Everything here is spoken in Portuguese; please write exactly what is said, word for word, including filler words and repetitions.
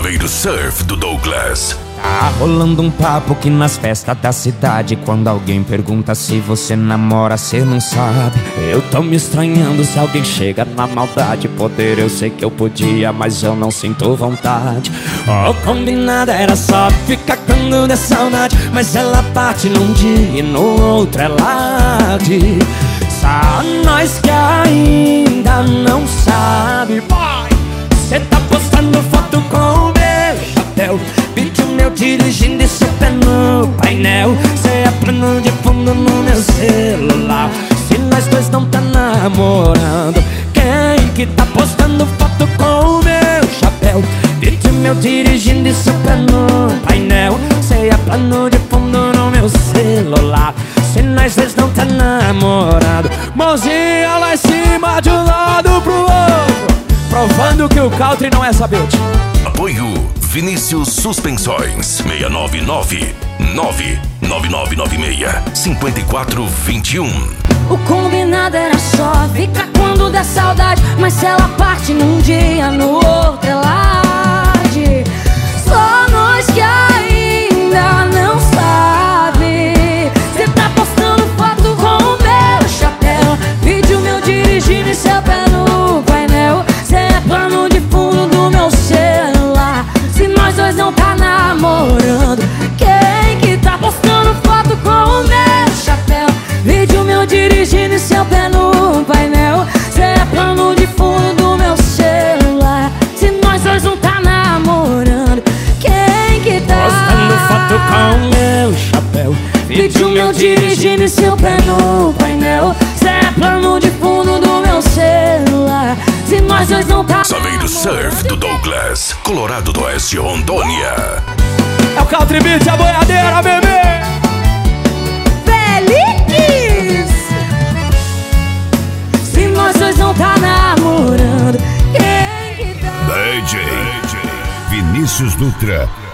Saveiro Surf do Douglas. Tá rolando um papo que nas festas da cidade, quando alguém pergunta se você namora, cê não sabe. Eu tô me estranhando se alguém chega na maldade. Poder eu sei que eu podia, mas eu não sinto vontade. O combinado era só ficar quando der saudade, mas ela parte num dia e no outro ela diz. Só nós que ainda não sabe. Cê tá postando foto com o meu chapéu, vídeo meu dirigindo e seu pé no painel. Cê é plano de fundo no meu celular. Se nós dois não tá namorando, quem que tá postando foto com o meu chapéu, vídeo meu dirigindo e seu pé no painel. Cê é plano de fundo no meu celular. Se nós dois não tá namorando, mãozinha lá em cima de um lado pro outro, provando que o country não é sabido. Apoio Vinícius Suspensões. Seis nove nove, nove nove nove nove seis, cinco quatro dois um. O combinado era só ficar quando der saudade, mas se ela parte num dia, no outro ela age. Só nós que ainda não sabe. Cê tá postando foto com o meu chapéu, vídeo meu dirigindo e seu pé no painel. Cê é plano de fundo do meu celular. Se nós dois não tá namorando, quem que tá postando foto com o meu chapéu, vídeo meu dirigindo e seu pé no painel. Cê é plano de fundo do meu celular. Se nós dois não tá namorando, quem que tá postando foto com o meu chapéu, vídeo meu dirigindo e seu pé no painel. Cê é plano de fundo do meu celular. Se nós dois não tá Saveiro Surf do Douglas, Colorado do Oeste, Rondônia. É o Country Beat, a boiadeira, bebê. Feliz! Se nós dois não tá namorando, quem que tá? D J Vinícius Dutra.